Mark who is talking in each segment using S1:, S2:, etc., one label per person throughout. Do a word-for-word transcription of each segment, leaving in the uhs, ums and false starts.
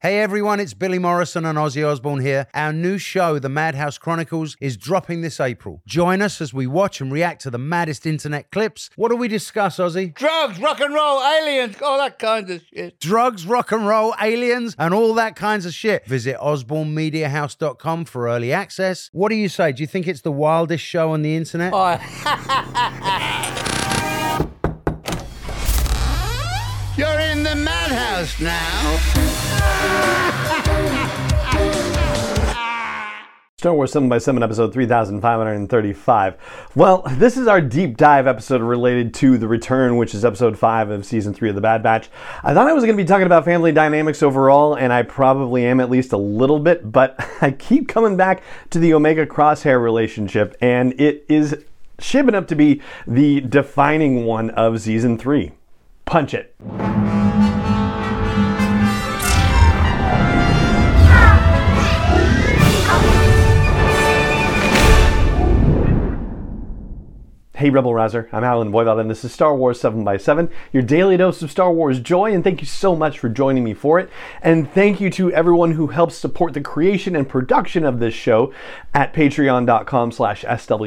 S1: Hey everyone, it's Billy Morrison and Ozzy Osbourne here. Our new show, The Madhouse Chronicles, is dropping this April. Join us as we watch and react to the maddest internet clips. What do we discuss, Ozzy?
S2: Drugs, rock and roll, aliens, all that kind of shit.
S1: Drugs, rock and roll, aliens, and all that kinds of shit. Visit osborne media house dot com for early access. What do you say? Do you think it's the wildest show on the internet?
S2: Oh. You're in the madhouse now.
S3: Star Wars seven by seven, episode three thousand five hundred thirty-five. Well, this is our deep dive episode related to The Return, which is episode five of season three of The Bad Batch. I thought I was going to be talking about family dynamics overall, and I probably am at least a little bit, but I keep coming back to the Omega Crosshair relationship, and it is shaping up to be the defining one of season three. Punch it. Hey Rebel Rouser, I'm Alan Voivod and this is Star Wars seven by seven, your daily dose of Star Wars joy, and thank you so much for joining me for it. And thank you to everyone who helps support the creation and production of this show at patreon.com slash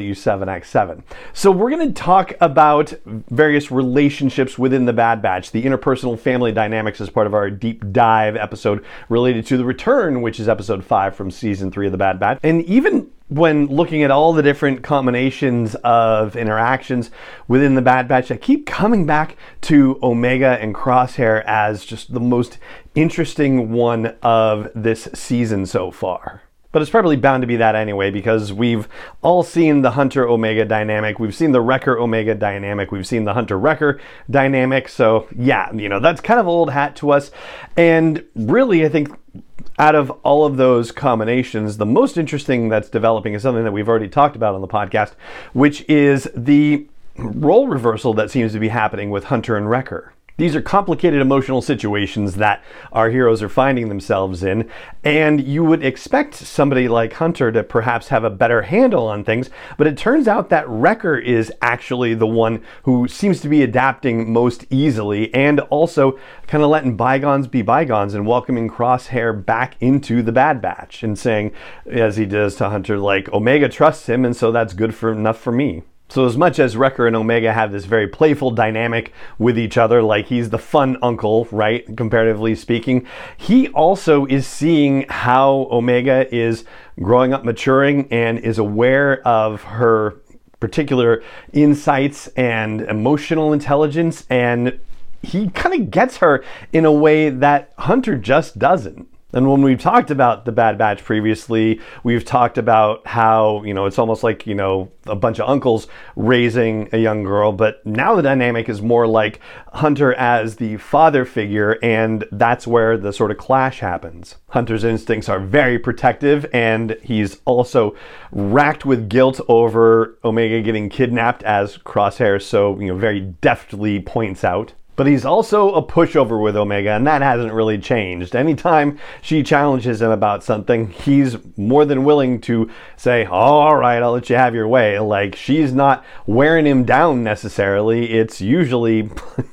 S3: SW7X7. So we're going to talk about various relationships within the Bad Batch, the interpersonal family dynamics as part of our deep dive episode related to The Return, which is episode five from season three of the Bad Batch. And even when looking at all the different combinations of interactions within the Bad Batch, I keep coming back to Omega and Crosshair as just the most interesting one of this season so far. But it's probably bound to be that anyway, because we've all seen the Hunter-Omega dynamic, we've seen the Wrecker-Omega dynamic, we've seen the Hunter-Wrecker dynamic, so yeah, you know, that's kind of old hat to us. And really, I think out of all of those combinations, the most interesting that's developing is something that we've already talked about on the podcast, which is the role reversal that seems to be happening with Hunter and Wrecker. These are complicated emotional situations that our heroes are finding themselves in, and you would expect somebody like Hunter to perhaps have a better handle on things, but it turns out that Wrecker is actually the one who seems to be adapting most easily and also kind of letting bygones be bygones and welcoming Crosshair back into the Bad Batch and saying, as he does to Hunter, like, Omega trusts him and so that's good for enough for me. So as much as Wrecker and Omega have this very playful dynamic with each other, like he's the fun uncle, right, comparatively speaking, he also is seeing how Omega is growing up, maturing, and is aware of her particular insights and emotional intelligence, and he kind of gets her in a way that Hunter just doesn't. And when we've talked about the Bad Batch previously, we've talked about how, you know, it's almost like, you know, a bunch of uncles raising a young girl, but now the dynamic is more like Hunter as the father figure, and that's where the sort of clash happens. Hunter's instincts are very protective, and he's also racked with guilt over Omega getting kidnapped, as Crosshair so, you know, very deftly points out. But he's also a pushover with Omega, and that hasn't really changed. Anytime she challenges him about something, he's more than willing to say, oh, all right, I'll let you have your way. Like, she's not wearing him down necessarily. It's usually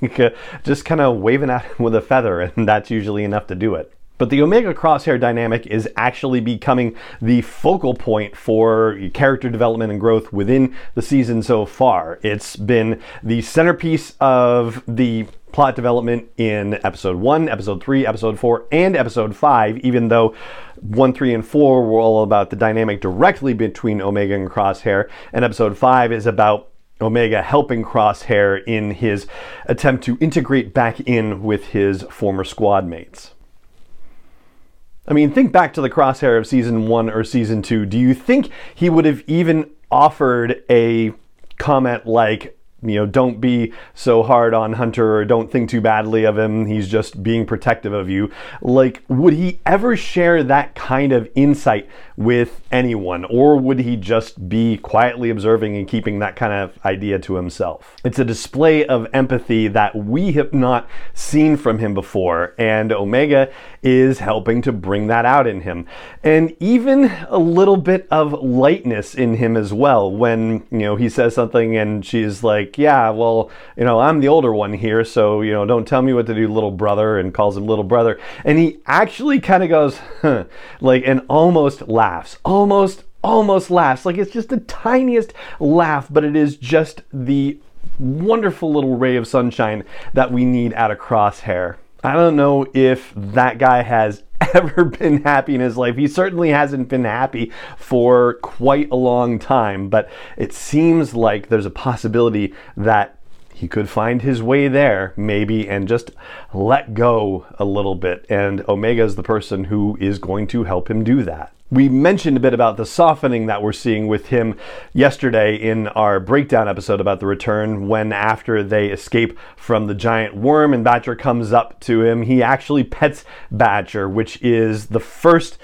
S3: just kind of waving at him with a feather, and that's usually enough to do it. But the Omega Crosshair dynamic is actually becoming the focal point for character development and growth within the season so far. It's been the centerpiece of the plot development in episode one, episode three, episode four, and episode five, even though one, three, and four were all about the dynamic directly between Omega and Crosshair, and episode five is about Omega helping Crosshair in his attempt to integrate back in with his former squad mates. I mean, think back to the Crosshair of season one or season two. Do you think he would have even offered a comment like, you know, don't be so hard on Hunter, or don't think too badly of him, he's just being protective of you? Like, would he ever share that kind of insight with anyone, or would he just be quietly observing and keeping that kind of idea to himself? It's a display of empathy that we have not seen from him before, and Omega is helping to bring that out in him. And even a little bit of lightness in him as well, when, you know, he says something and she's like, like, yeah, well, you know, I'm the older one here, so, you know, don't tell me what to do, little brother, and calls him little brother. And he actually kind of goes, huh, like, and almost laughs, almost, almost laughs. Like, it's just the tiniest laugh, but it is just the wonderful little ray of sunshine that we need out of Crosshair. I don't know if that guy has ever been happy in his life. He certainly hasn't been happy for quite a long time, but it seems like there's a possibility that he could find his way there, maybe, and just let go a little bit. And Omega is the person who is going to help him do that. We mentioned a bit about the softening that we're seeing with him yesterday in our breakdown episode about the return, when after they escape from the giant worm and Badger comes up to him, he actually pets Badger, which is the first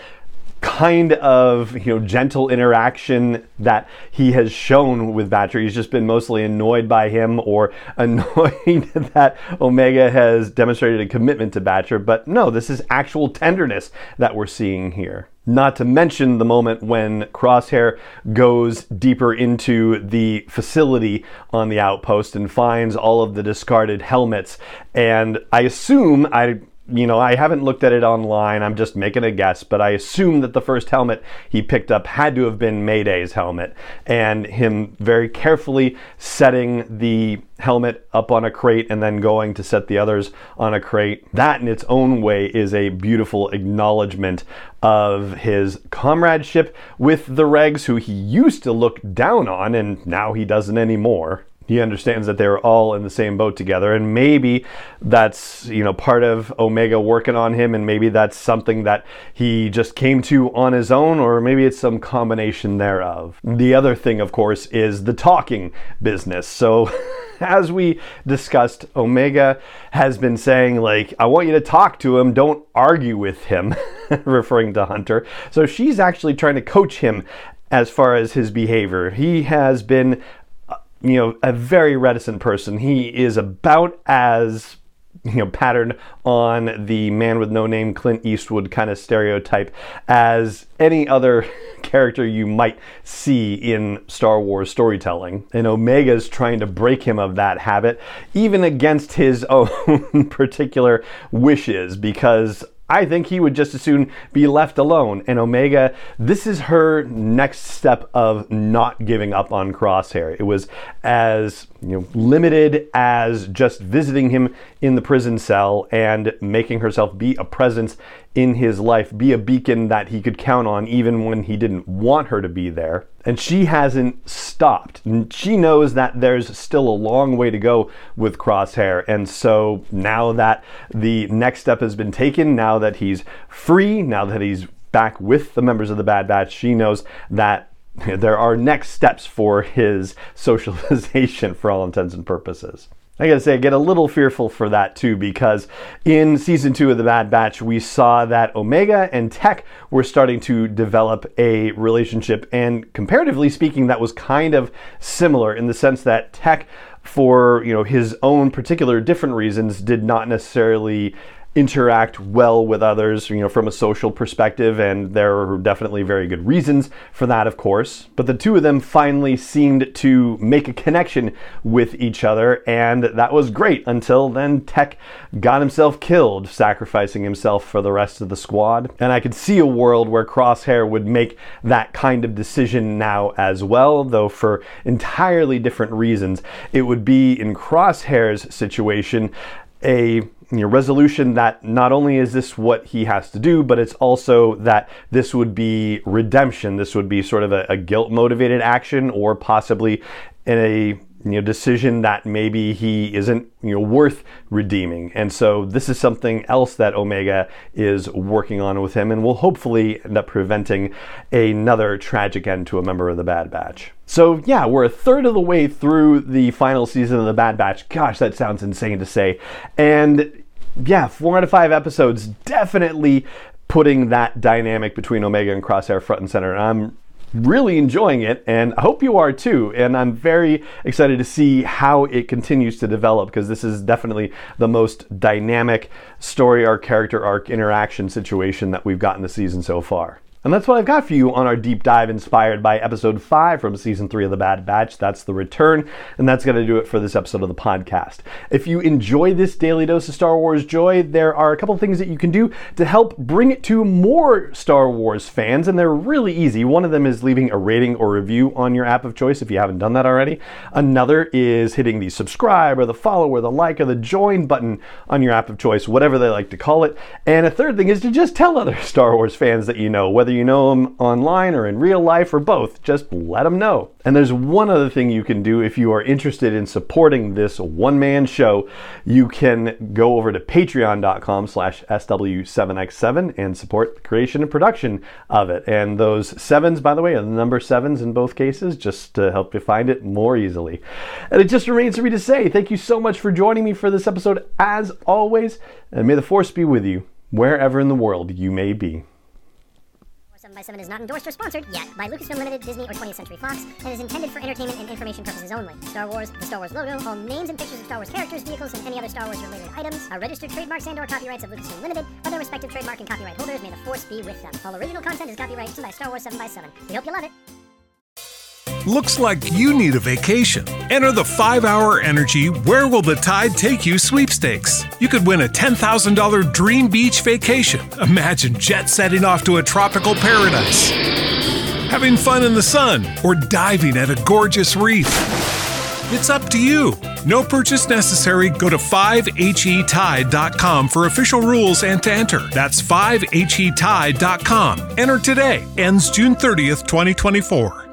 S3: kind of, you know, gentle interaction that he has shown with Badger. He's just been mostly annoyed by him, or annoyed that Omega has demonstrated a commitment to Badger. But no, this is actual tenderness that we're seeing here. Not to mention the moment when Crosshair goes deeper into the facility on the outpost and finds all of the discarded helmets. And I assume, I You know, I haven't looked at it online, I'm just making a guess, but I assume that the first helmet he picked up had to have been Mayday's helmet, and him very carefully setting the helmet up on a crate and then going to set the others on a crate. That in its own way is a beautiful acknowledgement of his comradeship with the Regs, who he used to look down on, and now he doesn't anymore. He understands that they're all in the same boat together, and maybe that's, you know, part of Omega working on him, and maybe that's something that he just came to on his own, or maybe it's some combination thereof. The other thing, of course, is the talking business. So as we discussed, Omega has been saying, like, I want you to talk to him, don't argue with him, referring to Hunter. So she's actually trying to coach him as far as his behavior. He has been, you know, a very reticent person. He is about as, you know, patterned on the man with no name, Clint Eastwood kind of stereotype as any other character you might see in Star Wars storytelling. And Omega's trying to break him of that habit, even against his own particular wishes, because I think he would just as soon be left alone. And Omega, this is her next step of not giving up on Crosshair. It was as, you know, limited as just visiting him in the prison cell and making herself be a presence in his life, be a beacon that he could count on even when he didn't want her to be there. And she hasn't stopped. She knows that there's still a long way to go with Crosshair. And so now that the next step has been taken, now that he's free, now that he's back with the members of the Bad Batch, she knows that there are next steps for his socialization for all intents and purposes. I gotta say, I get a little fearful for that too, because in season two of the Bad Batch, we saw that Omega and Tech were starting to develop a relationship, and comparatively speaking, that was kind of similar in the sense that Tech, for, you know, his own particular different reasons, did not necessarily interact well with others, you know, from a social perspective, and there are definitely very good reasons for that, of course. But the two of them finally seemed to make a connection with each other, and that was great until then Tech got himself killed, sacrificing himself for the rest of the squad. And I could see a world where Crosshair would make that kind of decision now as well, though for entirely different reasons. It would be, in Crosshair's situation, a you know, resolution that not only is this what he has to do, but it's also that this would be redemption. This would be sort of a, a guilt-motivated action, or possibly in a you know decision that maybe he isn't you know worth redeeming. And so this is something else that Omega is working on with him, and will hopefully end up preventing another tragic end to a member of the Bad Batch. So yeah, we're a third of the way through the final season of the Bad Batch. Gosh, that sounds insane to say. And yeah, four out of five episodes, definitely putting that dynamic between Omega and Crosshair front and center. And I'm really enjoying it, and I hope you are too. And I'm very excited to see how it continues to develop, because this is definitely the most dynamic story arc, character arc, interaction situation that we've gotten this season so far. And that's what I've got for you on our deep dive inspired by episode five from season three of The Bad Batch. That's The Return, and that's going to do it for this episode of the podcast. If you enjoy this daily dose of Star Wars joy, there are a couple things that you can do to help bring it to more Star Wars fans, and they're really easy. One of them is leaving a rating or review on your app of choice if you haven't done that already. Another is hitting the subscribe or the follow or the like or the join button on your app of choice, whatever they like to call it. And a third thing is to just tell other Star Wars fans that you know, whether you know them online or in real life or both, just let them know. And there's one other thing you can do if you are interested in supporting this one-man show. You can go over to patreon.com slash SW7X7 and support the creation and production of it. And those sevens, by the way, are the number sevens in both cases, just to help you find it more easily. And it just remains for me to say thank you so much for joining me for this episode, as always, and may the Force be with you wherever in the world you may be.
S4: seven by seven is not endorsed or sponsored yet by Lucasfilm Limited, Disney, or twentieth Century Fox, and is intended for entertainment and information purposes only. Star Wars, the Star Wars logo, all names and pictures of Star Wars characters, vehicles, and any other Star Wars-related items are registered trademarks and or copyrights of Lucasfilm Limited or their respective trademark and copyright holders. May the Force be with them. All original content is copyrighted by Star Wars seven by seven. We hope you love it.
S5: Looks like you need a vacation. Enter the five hour Energy Where Will the Tide Take You sweepstakes. You could win a ten thousand dollars dream beach vacation. Imagine jet setting off to a tropical paradise, having fun in the sun, or diving at a gorgeous reef. It's up to you. No purchase necessary. Go to five H E tide dot com for official rules and to enter. That's five H E tide dot com. Enter today. Ends June thirtieth, twenty twenty-four.